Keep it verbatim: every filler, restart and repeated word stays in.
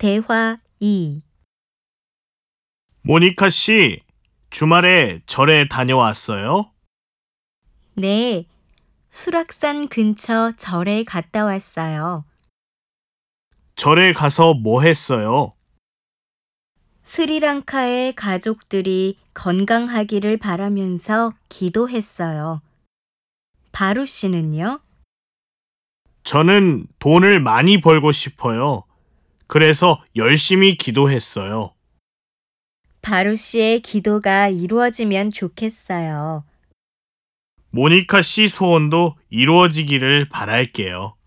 대화 이. 모니카 씨, 주말에 절에 다녀왔어요? 네, 수락산 근처 절에 갔다 왔어요. 절에 가서 뭐 했어요? 스리랑카의 가족들이 건강하기를 바라면서 기도했어요. 바루 씨는요? 저는 돈을 많이 벌고 싶어요. 그래서 열심히 기도했어요. 바루 씨의 기도가 이루어지면 좋겠어요. 모니카 씨 소원도 이루어지기를 바랄게요.